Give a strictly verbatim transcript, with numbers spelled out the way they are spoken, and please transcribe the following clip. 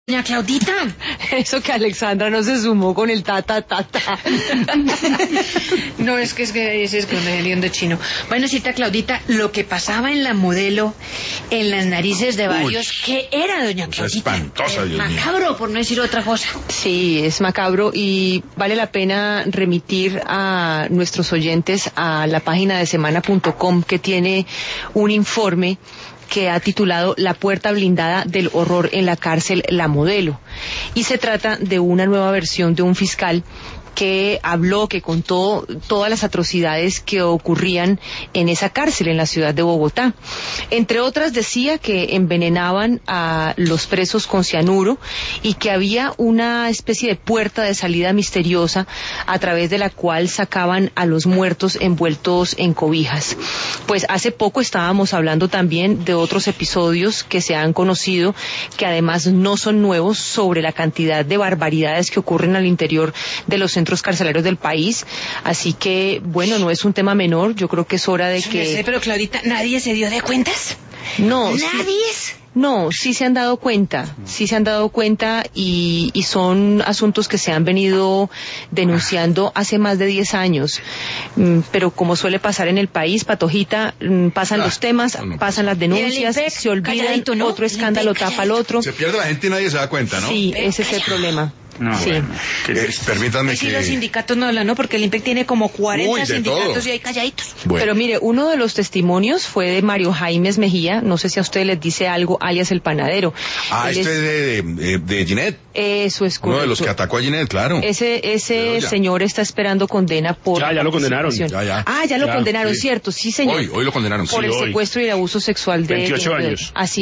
Doña Claudita, Eso que Alexandra no se sumó con el ta ta ta ta. no es que es que ese es que me lindo chino. Bueno, cita Claudita, lo que pasaba en la modelo, en las narices de varios, Uy, ¿qué era, doña Claudita? es espantosa, Eh, Dios mío. Macabro, por no decir otra cosa. Sí, es macabro y vale la pena remitir a nuestros oyentes a la página de semana punto com, que tiene un informe que ha titulado La puerta blindada del horror en la cárcel La Modelo, y se trata de una nueva versión de un fiscal que habló, que contó todas las atrocidades que ocurrían en esa cárcel en la ciudad de Bogotá. Entre otras, decía que envenenaban a los presos con cianuro y que había una especie de puerta de salida misteriosa a través de la cual sacaban a los muertos envueltos en cobijas. Pues hace poco estábamos hablando también de otros episodios que se han conocido, que además no son nuevos, sobre la cantidad de barbaridades que ocurren al interior de los centros carcelarios del país. Así que, bueno, no es un tema menor. Yo creo que es hora de Sí, que... sé, pero Claudita, ¿nadie se dio de cuentas? No, sí- ¿Nadie? No, sí se han dado cuenta, sí se han dado cuenta y, y son asuntos que se han venido denunciando hace más de diez años. Mm, Pero como suele pasar en el país, Patojita, mm, pasan Ah, los temas, no, no. pasan las denuncias, Y el IMPEC, se olvidan, calladito, ¿no? otro El escándalo IMPEC, tapa al otro. Se pierde la gente y nadie se da cuenta, ¿no? Sí, ese es el problema. No, Sí. bueno, ¿qué es Eh, esto? permítanme Ay, sí, que... los sindicatos no hablan, ¿no? Porque el IMPEC tiene como cuarenta Uy, de sindicatos todo. y hay calladitos. Bueno, Pero mire, uno de los testimonios fue de Mario Jaimes Mejía, no sé si a ustedes les dice algo, alias el panadero. ah, Él este es es- de, de, de Ginette, Eso es uno de los que correcto. atacó a Ginette, claro. Ese, ese Bedoya. señor está esperando condena por... Ya, ya lo condenaron. participación. Ya, ya. Ah, ya lo Ya, condenaron, sí. cierto, sí señor. Hoy, hoy lo condenaron. Por sí. el hoy. secuestro y el abuso sexual de... veintiocho de- años. Así